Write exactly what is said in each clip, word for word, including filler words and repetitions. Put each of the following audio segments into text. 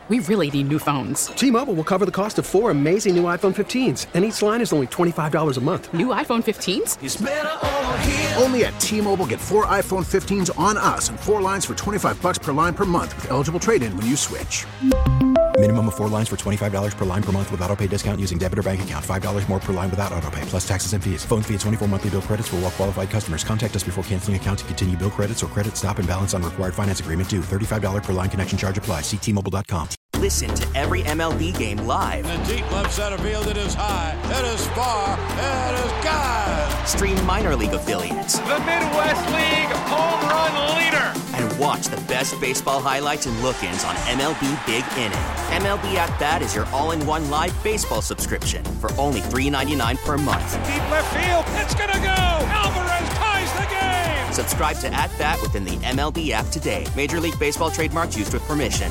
We really need new phones. T-Mobile will cover the cost of four amazing new iPhone fifteens, and each line is only twenty-five dollars a month. New iPhone fifteens? It's better over here. Only at T-Mobile, get four iPhone fifteens on us and four lines for twenty-five dollars per line per month with eligible trade-in when you switch. Minimum of four lines for twenty-five dollars per line per month with autopay discount using debit or bank account. five dollars more per line without autopay, plus taxes and fees. Phone fee at twenty-four monthly bill credits for well-qualified customers. Contact us before canceling account to continue bill credits or credit stop and balance on required finance agreement due. thirty-five dollars per line connection charge applies. See T Mobile dot com. Listen to every M L B game live. In the deep left center field, it is high, it is far, it is gone. Stream minor league affiliates. The Midwest League home run leader. And watch the best baseball highlights and look-ins on M L B Big Inning. M L B At Bat is your all-in-one live baseball subscription for only three dollars and ninety-nine cents per month. Deep left field, it's gonna go. Alvarez ties the game. Subscribe to At Bat within the M L B app today. Major League Baseball trademarks used with permission.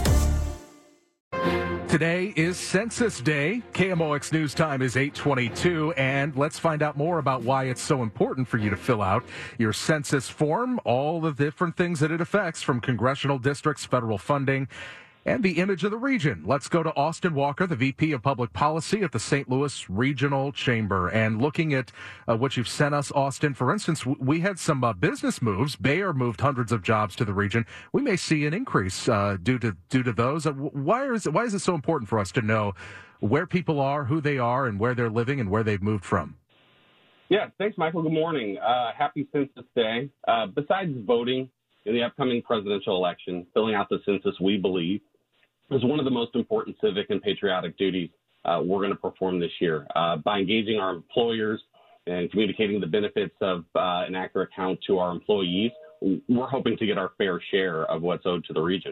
Today is Census Day. K M O X News Time is eight twenty-two, and let's find out more about why it's so important for you to fill out your census form, all the different things that it affects, from congressional districts, federal funding, and the image of the region. Let's go to Austin Walker, the V P of Public Policy at the Saint Louis Regional Chamber. And looking at uh, what you've sent us, Austin, for instance, w- we had some uh, business moves. Bayer moved hundreds of jobs to the region. We may see an increase uh, due to due to those. Uh, why is it, why is it so important for us to know where people are, who they are, and where they're living and where they've moved from? Yeah, thanks, Michael. Good morning. Uh, happy Census Day. Uh, besides voting in the upcoming presidential election, filling out the census, we believe, is one of the most important civic and patriotic duties uh, we're going to perform this year. Uh, by engaging our employers and communicating the benefits of uh, an accurate count to our employees, we're hoping to get our fair share of what's owed to the region.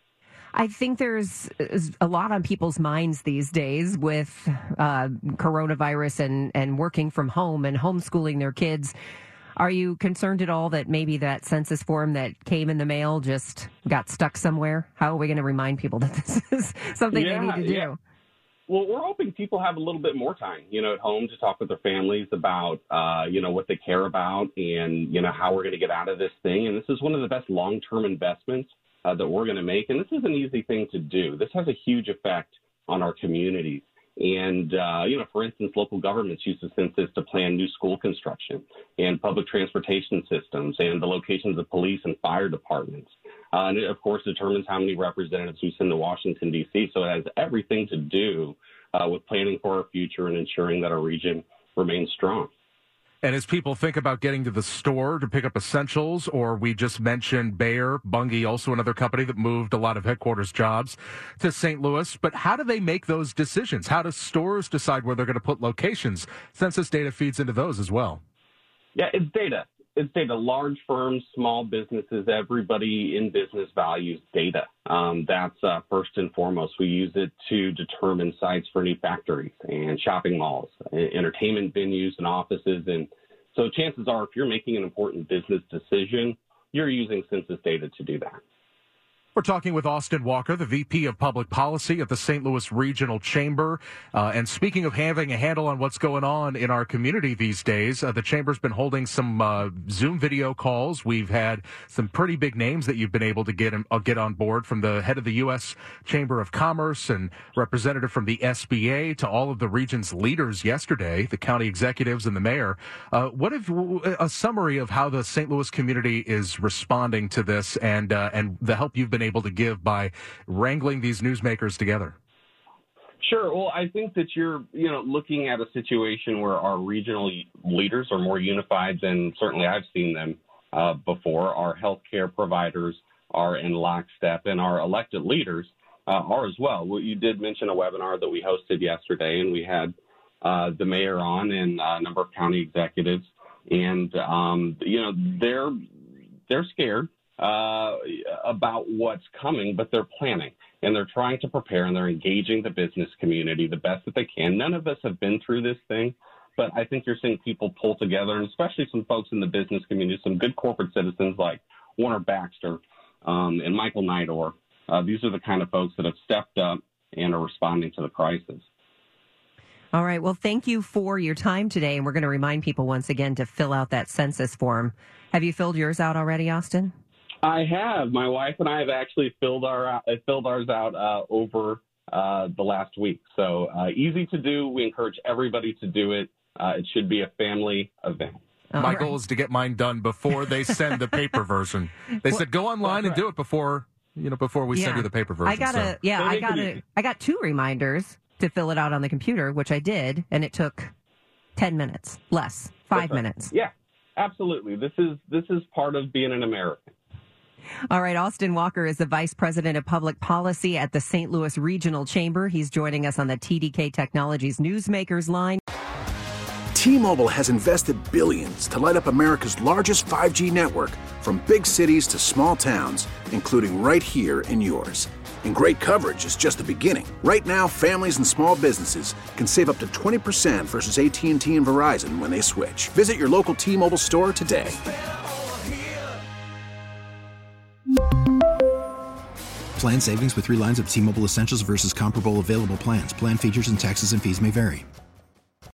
I think there's a lot on people's minds these days with uh, coronavirus and, and working from home and homeschooling their kids. Are you concerned at all that maybe that census form that came in the mail just got stuck somewhere? How are we going to remind people that this is something yeah, they need to do? Yeah. Well, we're hoping people have a little bit more time, you know, at home to talk with their families about, uh, you know, what they care about and, you know, how we're going to get out of this thing. And this is one of the best long-term investments uh, that we're going to make. And this is an easy thing to do. This has a huge effect on our communities. And, uh, you know, for instance, local governments use the census to plan new school construction and public transportation systems and the locations of police and fire departments. Uh, and it, of course, determines how many representatives we send to Washington, D C. So it has everything to do uh, with planning for our future and ensuring that our region remains strong. And as people think about getting to the store to pick up essentials, or we just mentioned Bayer, Bunge, also another company that moved a lot of headquarters jobs to Saint Louis, but how do they make those decisions? How do stores decide where they're going to put locations? Census data feeds into those as well. Yeah, it's data. It's data. Large firms, small businesses, everybody in business values data. Um, that's uh, first and foremost. We use it to determine sites for new factories and shopping malls, entertainment venues and offices. And so chances are, if you're making an important business decision, you're using census data to do that. We're talking with Austin Walker, the V P of Public Policy at the Saint Louis Regional Chamber. Uh, and speaking of having a handle on what's going on in our community these days, uh, the Chamber's been holding some uh, Zoom video calls. We've had some pretty big names that you've been able to get uh, get on board, from the head of the U S Chamber of Commerce and representative from the S B A to all of the region's leaders yesterday, the county executives and the mayor. Uh, what if a summary of how the Saint Louis community is responding to this and uh, and the help you've been able to give by wrangling these newsmakers together? Sure. Well, I think that you're, you know, looking at a situation where our regional leaders are more unified than certainly I've seen them uh, before. Our healthcare providers are in lockstep, and our elected leaders uh, are as well. Well, you did mention a webinar that we hosted yesterday, and we had uh, the mayor on and a number of county executives, and um, you know, they're they're scared uh, about what's coming, but they're planning and they're trying to prepare, and they're engaging the business community the best that they can. None of us have been through this thing, but I think you're seeing people pull together, and especially some folks in the business community, some good corporate citizens like Warner Baxter um, and Michael Nidor. Uh, these are the kind of folks that have stepped up and are responding to the crisis. All right. Well, thank you for your time today. And we're going to remind people once again to fill out that census form. Have you filled yours out already, Austin? I have. My wife and I have actually filled our uh, filled ours out uh, over uh, the last week. So uh, easy to do. We encourage everybody to do it. Uh, it should be a family event. My right. goal is to get mine done before they send the paper version. They well, said go online and do it before you know before we yeah. send you the paper version. I got a so. yeah. I got a I got two reminders to fill it out on the computer, which I did, and it took ten minutes less, five right. minutes. Yeah, absolutely. This is this is part of being an American. All right, Austin Walker is the Vice President of Public Policy at the Saint Louis Regional Chamber. He's joining us on the T D K Technologies Newsmakers line. T-Mobile has invested billions to light up America's largest five G network, from big cities to small towns, including right here in yours. And great coverage is just the beginning. Right now, families and small businesses can save up to twenty percent versus A T and T and Verizon when they switch. Visit your local T-Mobile store today. Plan savings with three lines of T-Mobile Essentials versus comparable available plans. Plan features and taxes and fees may vary.